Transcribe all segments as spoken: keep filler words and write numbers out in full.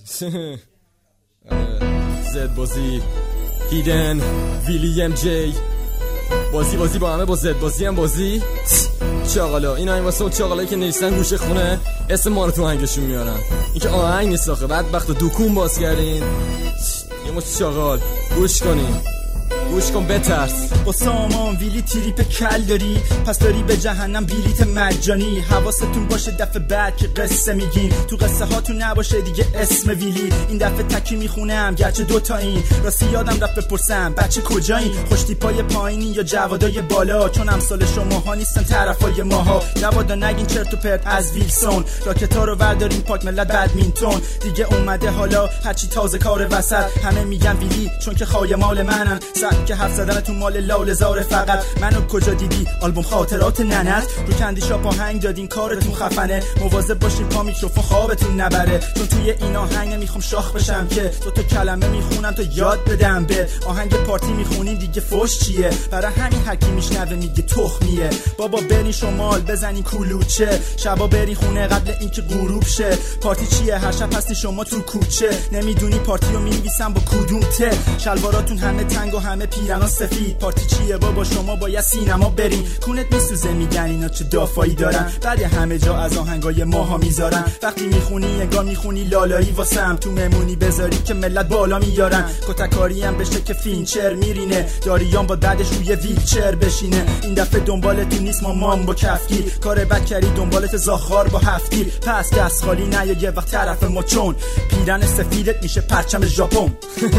زد بازی هیدن ویلیم جی بازی بازی با همه، با زد بازی هم بازی. چاقالا اینا این واسه اون چاقالایی که نشستن گوشه خونه اسم ما رو تو آهنگشون میارن. این که آهنگ نیست آخه، بدبخت و دکون باز کردین. یه مش چاقال گوش کنین، گوش کن بترس. با سامان ویلی تریپ کل داری، پس داری به جهنم بلیت مجانی. حواستون باشه دفعه بعد که قصه میگین، تو قصه هاتون نباشه دیگه اسم ویلی. این دفعه تکی میخونم گرچه دوتا این، راستی یادم رفت بپرسم بچه کجایی، خوشتی پای پایینی یا جوادای بالا، چون امثال شماها نیستن طرفای ماها. جوادا نگین چرت و پرت از ویلسون، راکتا رو وردارین پاک ملت بدمینتون. دیگه اومده حالا هرچی تازه کار وسط، همه میگن ویلی چون که خای مال منن. که حرف زدن تو مال لاله زار فقط. منو کجا دیدی آلبوم خاطرات ننت، رو کندی شاپ آهنگ دادین کارتون خفنه. مواظب باشین پا میکروفون خوابتون نبره، چون توی این آهنگ نمیخوام شاخ بشم که دو تا کلمه میخونم تا یاد بدم. به آهنگ پارتی میخونین دیگه فوش چیه، برای همین هر کی میشنوه میگه تخمیه. بابا برین شمال بزنین کلوچه، شبا برین خونه قبل اینکه غروب شه. پارتی چیه هر شب هستی شما تو کوچه، نمیدونی پارتیو مینویسم با کدوم ته. شلواراتون همه تنگ و همه پیرانا سفید. پارتی چیه بابا شما باید سینما برین، کونت میسوزه میگن اینا چه دافایی دارن، بعد همه جا از آهنگای ماها میذارن. وقتی میخونی انگار میخونی لالایی واسم، تو ممونی بذاری که ملت بالا میارن. کتکاری هم بشه که فینچر میرینه، داریان با دردش روی ویلچر بشینه. این دفعه دنبالت نیست مامان با کفگیر، کار بد کردی دنبالت زاخار با هفتگیر. پس دست خالی نیا یه وقت طرف ما، چون پیرن سفیدت میشه پرچم ژاپن.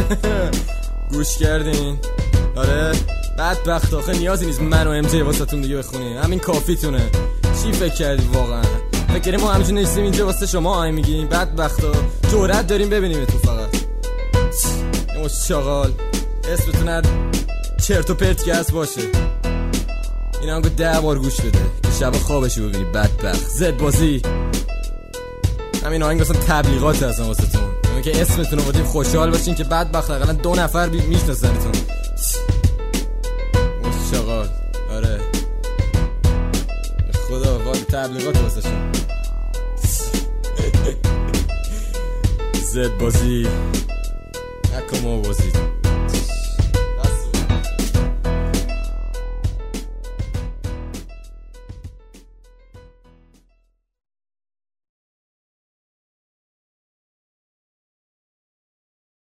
گوش کردین؟ آره بدبخت آخه نیازی نیست من و ام جی واسهتون دیگه بخونیم، همین کافیتونه. چی فکر کردی واقعا؟ فکر کردیم ما همینجور نشستیم اینجا واسه شما آهنگ میگیم؟ بدبختا جرأت داریم ببینیم تو فقط. این مش چاقال اسمتون هر چرت و پرت که هست باشه. این آهنگو ده بار گوش بده که شب خوابشو ببینی بدبخت. زد بازی همین آهنگ اصلا تبلیغات هستن واسهتون، که اسمتون رو بودیم خوشحال باشین که بدبخت اقلا دو نفر میشناسنتون. شغال آره خدا واد تبلیغات واسه شما. زد بازی نکن ما بازی.